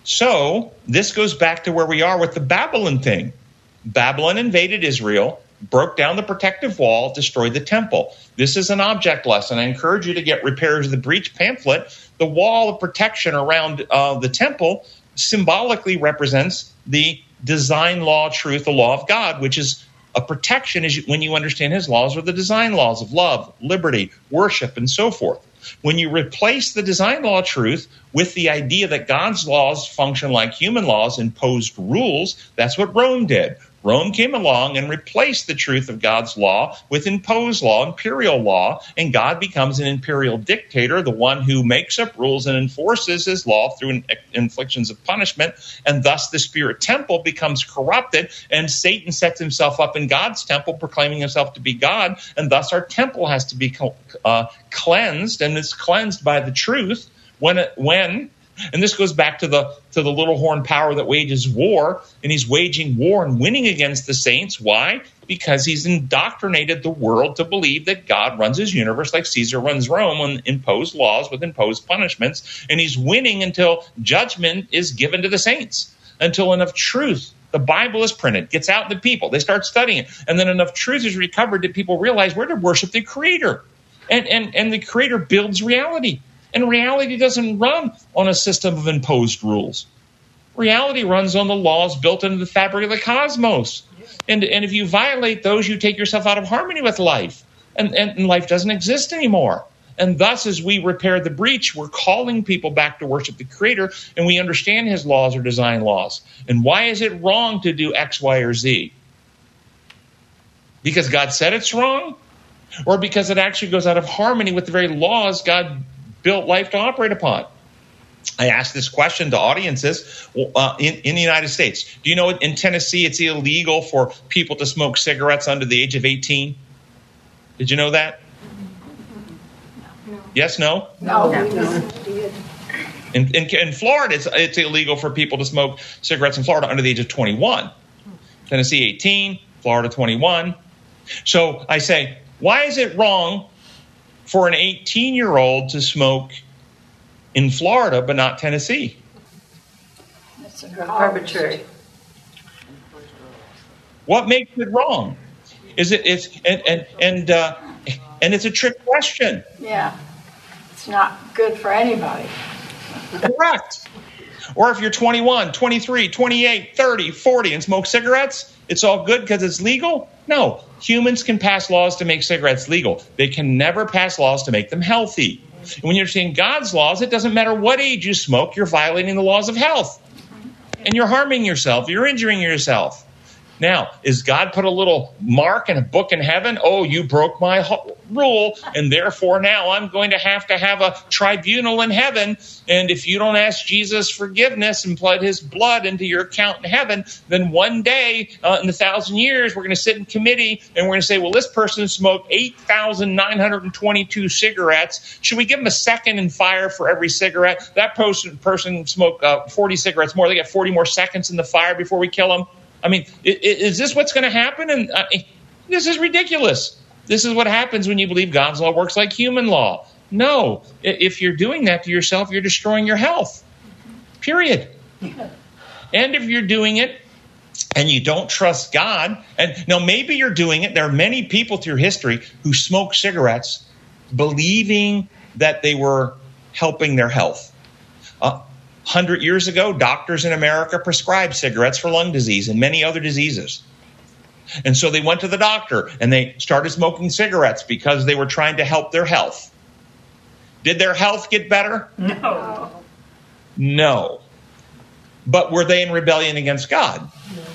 So this goes back to where we are with the Babylon thing. Babylon invaded Israel, broke down the protective wall, destroyed the temple. This is an object lesson. I encourage you to get Repairs of the Breach pamphlet. The wall of protection around the temple symbolically represents the design law truth, the law of God, which is a protection when you understand his laws, are the design laws of love, liberty, worship, and so forth. When you replace the design law truth with the idea that God's laws function like human laws, imposed rules, that's what Rome did. Rome came along and replaced the truth of God's law with imposed law, imperial law, and God becomes an imperial dictator, the one who makes up rules and enforces his law through inflictions of punishment, and thus the spirit temple becomes corrupted, and Satan sets himself up in God's temple, proclaiming himself to be God, and thus our temple has to be cleansed, and it's cleansed by the truth and this goes back to the little horn power that wages war, and he's waging war and winning against the saints. Why? Because he's indoctrinated the world to believe that God runs his universe like Caesar runs Rome, on imposed laws with imposed punishments, and he's winning until judgment is given to the saints, until enough truth, the Bible is printed, gets out to people, they start studying it, and then enough truth is recovered that people realize we're to worship the Creator, and the Creator builds reality. And reality doesn't run on a system of imposed rules. Reality runs on the laws built into the fabric of the cosmos. And if you violate those, you take yourself out of harmony with life. And life doesn't exist anymore. And thus, as we repair the breach, we're calling people back to worship the Creator, and we understand his laws are design laws. And why is it wrong to do X, Y, or Z? Because God said it's wrong? Or because it actually goes out of harmony with the very laws God built life to operate upon? I asked this question to audiences in the United States. Do you know in Tennessee it's illegal for people to smoke cigarettes under the age of 18? Did you know that? No. Yes, no? No. In Florida, it's illegal for people to smoke cigarettes in Florida under the age of 21. Tennessee 18, Florida 21. So I say, why is it wrong for an 18-year-old to smoke in Florida but not Tennessee? That's Arbitrary. What makes it wrong? Is it's a trick question. Yeah, it's not good for anybody. Correct. Or if you're 21, 23, 28, 30, 40 and smoke cigarettes, it's all good because it's legal? No. Humans can pass laws to make cigarettes legal. They can never pass laws to make them healthy. And when you're saying God's laws, it doesn't matter what age you smoke, you're violating the laws of health. And you're harming yourself. You're injuring yourself. Now, is God put a little mark in a book in heaven? Oh, you broke my rule, and therefore now I'm going to have a tribunal in heaven. And if you don't ask Jesus forgiveness and put his blood into your account in heaven, then one day in 1,000 years, we're going to sit in committee and we're going to say, well, this person smoked 8,922 cigarettes. Should we give them a second in fire for every cigarette? That person smoked 40 cigarettes more. They get 40 more seconds in the fire before we kill them. I mean, is this what's going to happen? And this is ridiculous. This is what happens when you believe God's law works like human law. No, if you're doing that to yourself, you're destroying your health. Period. And if you're doing it and you don't trust God, and now maybe you're doing it. There are many people through history who smoke cigarettes believing that they were helping their health. 100 years ago, doctors in America prescribed cigarettes for lung disease and many other diseases. And so they went to the doctor and they started smoking cigarettes because they were trying to help their health. Did their health get better? No. But were they in rebellion against God?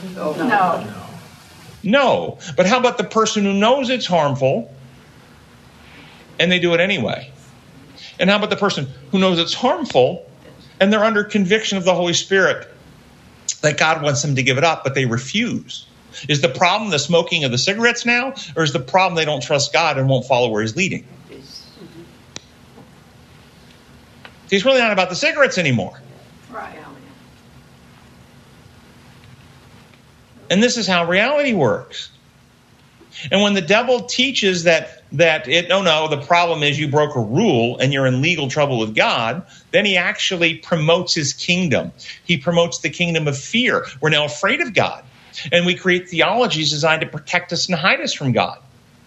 No. But how about the person who knows it's harmful and they do it anyway? And how about the person who knows it's harmful and they're under conviction of the Holy Spirit that God wants them to give it up, but they refuse? Is the problem the smoking of the cigarettes now, or is the problem they don't trust God and won't follow where he's leading? It's really not about the cigarettes anymore. Right. And this is how reality works. And when the devil teaches the problem is you broke a rule and you're in legal trouble with God, then he actually promotes his kingdom. He promotes the kingdom of fear. We're now afraid of God. And we create theologies designed to protect us and hide us from God.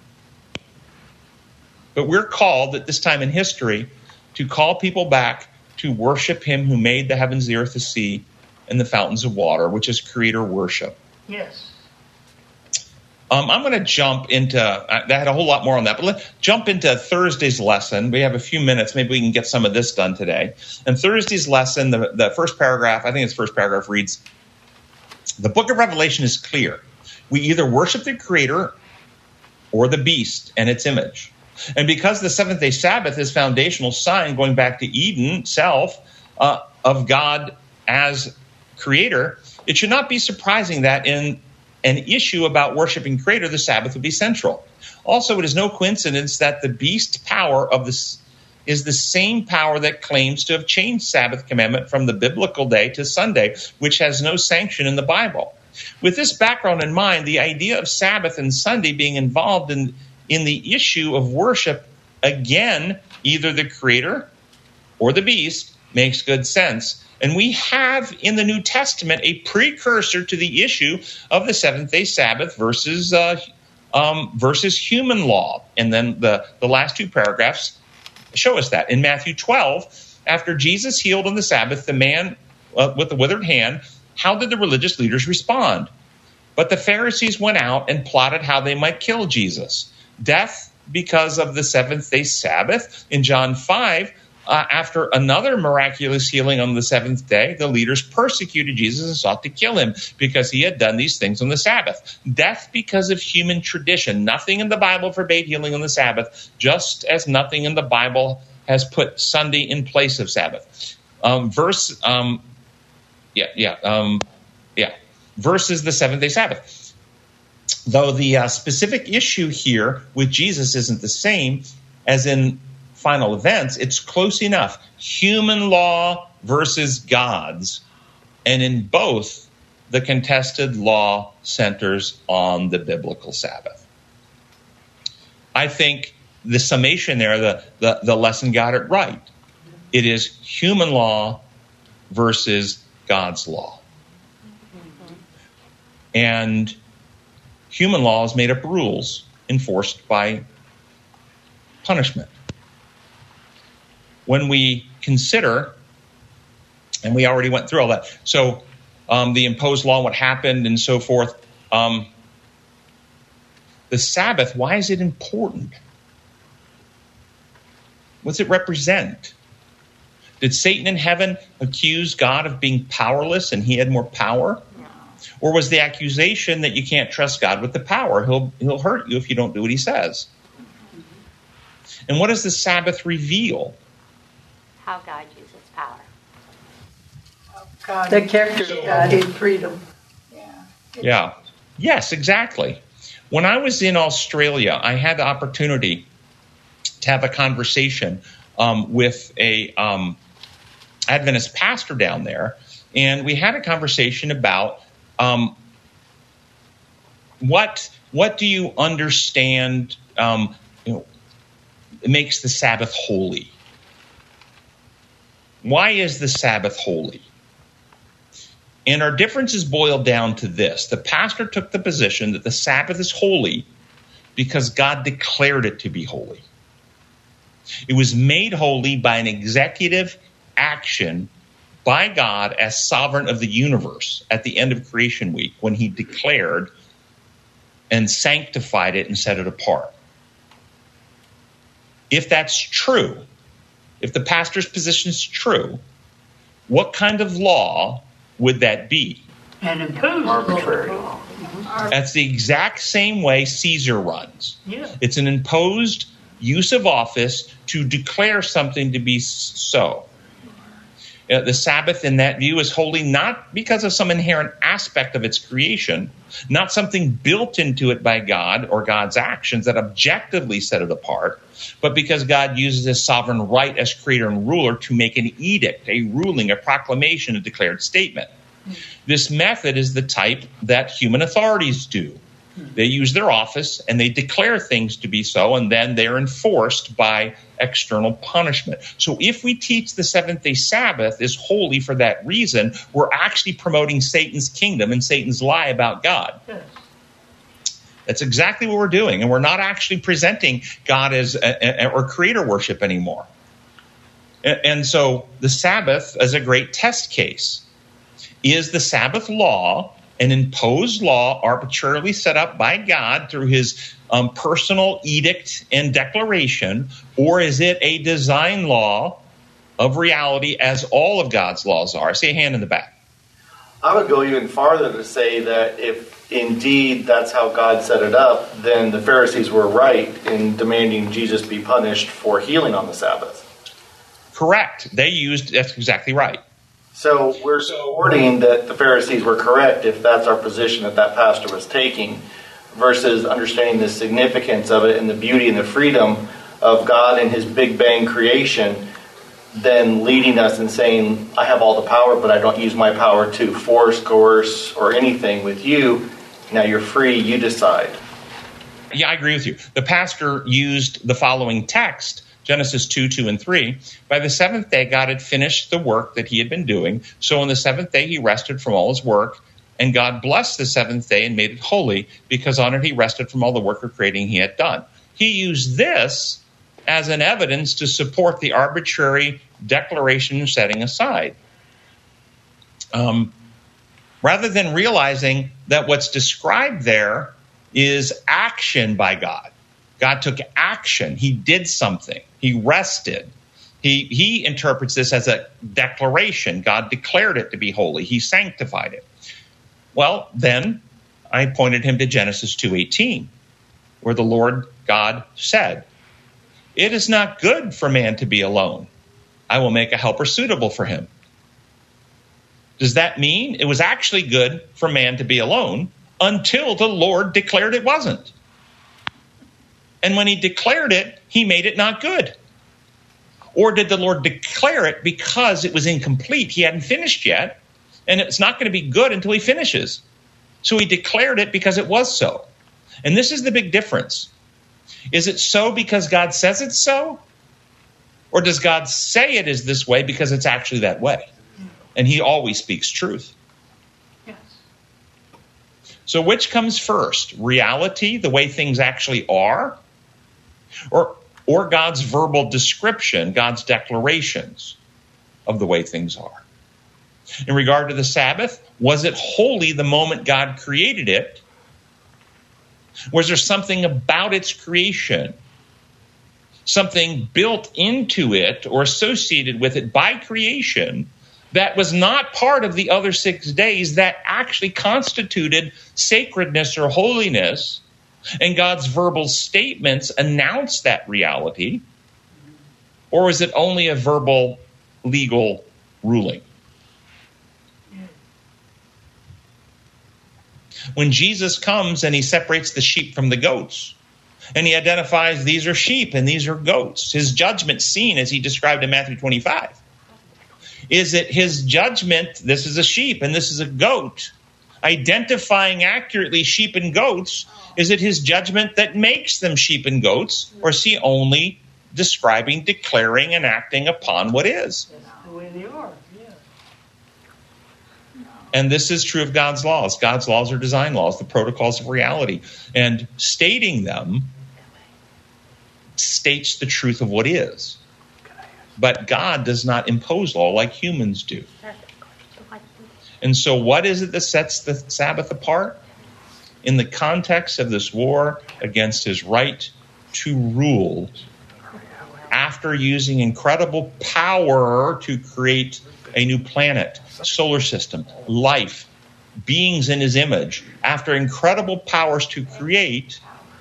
But we're called at this time in history to call people back to worship him who made the heavens, the earth, the sea, and the fountains of water, which is creator worship. Yes. I'm going to jump into, I had a whole lot more on that, but let's jump into Thursday's lesson. We have a few minutes. Maybe we can get some of this done today. And Thursday's lesson, the first paragraph, I think its first paragraph reads, the book of Revelation is clear. We either worship the creator or the beast and its image. And because the seventh-day Sabbath is foundational sign going back to Eden self of God as creator, it should not be surprising that in an issue about worshiping creator, the Sabbath would be central. Also, it is no coincidence that the beast power of this is the same power that claims to have changed Sabbath commandment from the biblical day to Sunday, which has no sanction in the Bible. With this background in mind, the idea of Sabbath and Sunday being involved in the issue of worship, again, either the creator or the beast, makes good sense. And we have in the New Testament a precursor to the issue of the seventh-day Sabbath versus human law. And then the last two paragraphs show us that. In Matthew 12, after Jesus healed on the Sabbath the man with the withered hand, how did the religious leaders respond? But the Pharisees went out and plotted how they might kill Jesus. Death because of the seventh-day Sabbath. In John 5, after another miraculous healing on the seventh day, the leaders persecuted Jesus and sought to kill him because he had done these things on the Sabbath. Death because of human tradition. Nothing in the Bible forbade healing on the Sabbath, just as nothing in the Bible has put Sunday in place of Sabbath. Versus the seventh-day Sabbath. Though the specific issue here with Jesus isn't the same as in final events, it's close enough. Human law versus God's. And in both, the contested law centers on the biblical Sabbath. I think the summation there, the lesson got it right. It is human law versus God's law. And human law is made up of rules enforced by punishment. When we consider, and we already went through all that, so the imposed law, what happened, and so forth, the Sabbath, why is it important? What's it represent? Did Satan in heaven accuse God of being powerless and he had more power? No. Or was the accusation that you can't trust God with the power? He'll hurt you if you don't do what he says. And what does the Sabbath reveal? How God uses power. God, The character of God. gave freedom. Yeah. Yes, exactly. When I was in Australia, I had the opportunity to have a conversation with a Adventist pastor down there, and we had a conversation about what do you understand makes the Sabbath holy? Why is the Sabbath holy? And our differences boiled down to this. The pastor took the position that the Sabbath is holy because God declared it to be holy. It was made holy by an executive action by God as sovereign of the universe at the end of creation week when he declared and sanctified it and set it apart. If that's true, if the pastor's position is true, what kind of law would that be? And imposed arbitrary law. That's the exact same way Caesar runs. Yeah. It's an imposed use of office to declare something to be so. The Sabbath in that view is holy not because of some inherent aspect of its creation, not something built into it by God or God's actions that objectively set it apart, but because God uses his sovereign right as creator and ruler to make an edict, a ruling, a proclamation, a declared statement. This method is the type that human authorities do. They use their office and they declare things to be so, and then they're enforced by external punishment. So if we teach the seventh-day Sabbath is holy for that reason, we're actually promoting Satan's kingdom and Satan's lie about God. That's exactly what we're doing, and we're not actually presenting God as or creator worship anymore. And so the Sabbath is a great test case. Is the Sabbath law an imposed law arbitrarily set up by God through his personal edict and declaration, or is it a design law of reality as all of God's laws are? I see a hand in the back. I would go even farther to say that if indeed that's how God set it up, then the Pharisees were right in demanding Jesus be punished for healing on the Sabbath. Correct. That's exactly right. So we're supporting that the Pharisees were correct if that's our position that pastor was taking, versus understanding the significance of it and the beauty and the freedom of God and his Big Bang creation, then leading us and saying, I have all the power, but I don't use my power to force, coerce, or anything with you. Now you're free, you decide. Yeah, I agree with you. The pastor used the following text, Genesis 2, 2, and 3. By the seventh day, God had finished the work that he had been doing. So on the seventh day, he rested from all his work. And God blessed the seventh day and made it holy, because on it he rested from all the work of creating he had done. He used this as an evidence to support the arbitrary declaration setting aside. Rather than realizing that what's described there is action by God. God took action. He did something. He rested. He interprets this as a declaration. God declared it to be holy. He sanctified it. Well, then I pointed him to Genesis 2:18, where the Lord God said, "It is not good for man to be alone. I will make a helper suitable for him." Does that mean it was actually good for man to be alone until the Lord declared it wasn't? And when he declared it, he made it not good. Or did the Lord declare it because it was incomplete? He hadn't finished yet, and it's not going to be good until he finishes. So he declared it because it was so. And this is the big difference. Is it so because God says it's so? Or does God say it is this way because it's actually that way? And he always speaks truth. Yes. So which comes first? Reality, the way things actually are? Or God's verbal description, God's declarations of the way things are? In regard to the Sabbath, was it holy the moment God created it? Was there something about its creation, something built into it or associated with it by creation, that was not part of the other 6 days that actually constituted sacredness or holiness, and God's verbal statements announced that reality? Or is it only a verbal legal ruling? When Jesus comes and he separates the sheep from the goats, and he identifies these are sheep and these are goats, his judgment scene as he described in Matthew 25. Is it his judgment, this is a sheep and this is a goat, identifying accurately sheep and goats? Is it his judgment that makes them sheep and goats? Or is he only describing, declaring, and acting upon what is? The way they are, yeah. And this is true of God's laws. God's laws are design laws, the protocols of reality. And stating them states the truth of what is. But God does not impose law like humans do. And so what is it that sets the Sabbath apart? In the context of this war against his right to rule, after using incredible power to create a new planet, solar system, life, beings in his image, after incredible powers to create,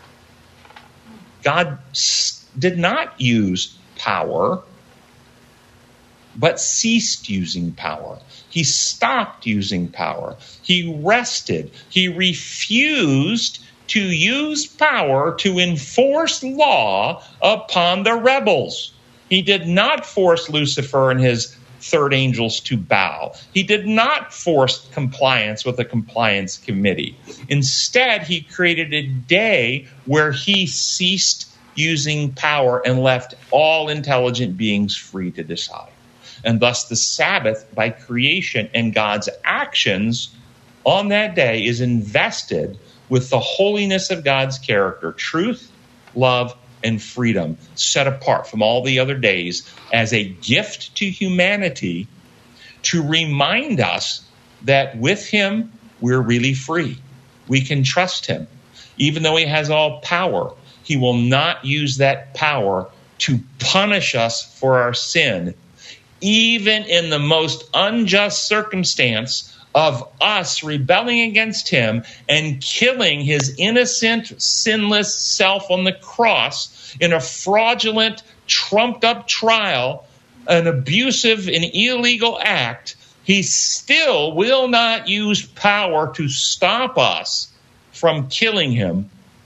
God did not use power, but ceased using power. He stopped using power. He rested. He refused to use power to enforce law upon the rebels. He did not force Lucifer and his third angels to bow. He did not force compliance with a compliance committee. Instead, he created a day where he ceased using power and left all intelligent beings free to decide. And thus the Sabbath, by creation and God's actions on that day, is invested with the holiness of God's character, truth, love, and freedom, set apart from all the other days as a gift to humanity to remind us that with him, we're really free. We can trust him. Even though he has all power, he will not use that power to punish us for our sin, even in the most unjust circumstance of us rebelling against him and killing his innocent, sinless self on the cross in a fraudulent, trumped-up trial, an abusive and illegal act. He still will not use power to stop us from killing him.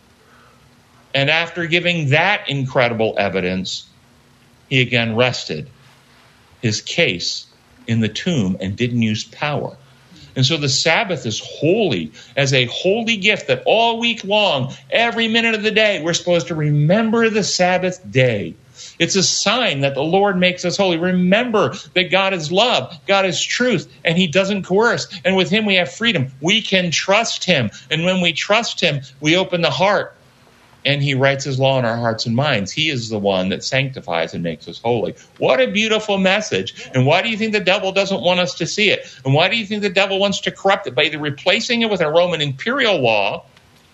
And after giving that incredible evidence, he again rested his case in the tomb and didn't use power. And so the Sabbath is holy, as a holy gift that all week long, every minute of the day, we're supposed to remember the Sabbath day. It's a sign that the Lord makes us holy. Remember that God is love, God is truth, and he doesn't coerce. And with him we have freedom. We can trust him. And when we trust him, we open the heart, and he writes his law in our hearts and minds. He is the one that sanctifies and makes us holy. What a beautiful message. And why do you think the devil doesn't want us to see it? And why do you think the devil wants to corrupt it? By either replacing it with a Roman imperial law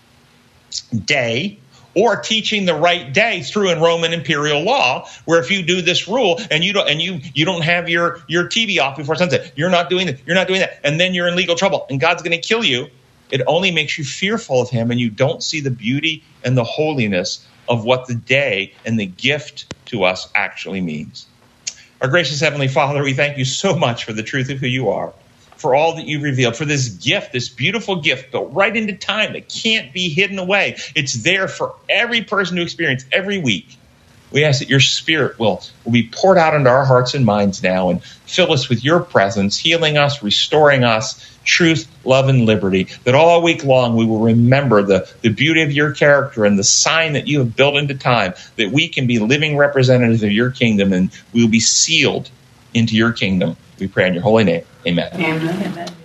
day, or teaching the right day through a Roman imperial law, where if you do this rule and you don't have your TV off before sunset, you're not doing that, and then you're in legal trouble, and God's going to kill you. It only makes you fearful of him, and you don't see the beauty and the holiness of what the day and the gift to us actually means. Our gracious Heavenly Father, we thank you so much for the truth of who you are, for all that you've revealed, for this gift, this beautiful gift built right into time that can't be hidden away. It's there for every person to experience every week. We ask that your Spirit will be poured out into our hearts and minds now and fill us with your presence, healing us, restoring us, truth, love, and liberty, that all week long we will remember the beauty of your character and the sign that you have built into time, that we can be living representatives of your kingdom and we will be sealed into your kingdom. We pray in your holy name. Amen. Amen. Amen.